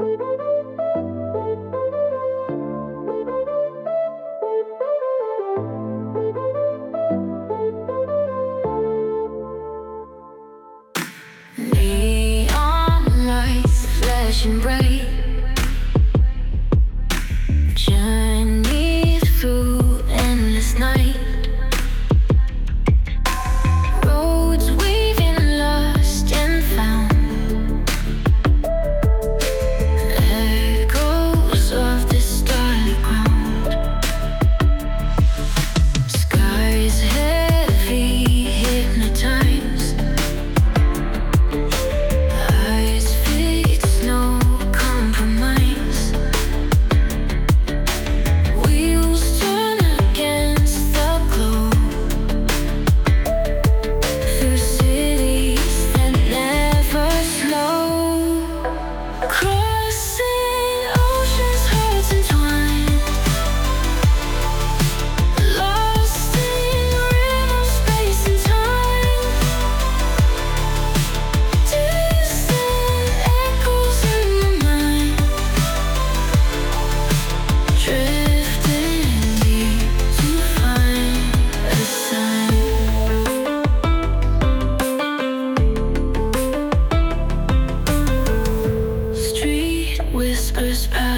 Neon lights flashing bright, journey through endless night. Roads weaving lost and found, echoes of the starlit ground. Skies heavy, hypnotized, eyes fixed, no compromise. Wheels turn against the glow, through cities that never slow. Crossing oceans, hearts entwined, lost in rhythm, space and time. Distant echoes in my mind, drifting deep to find a sign. Street whispers pass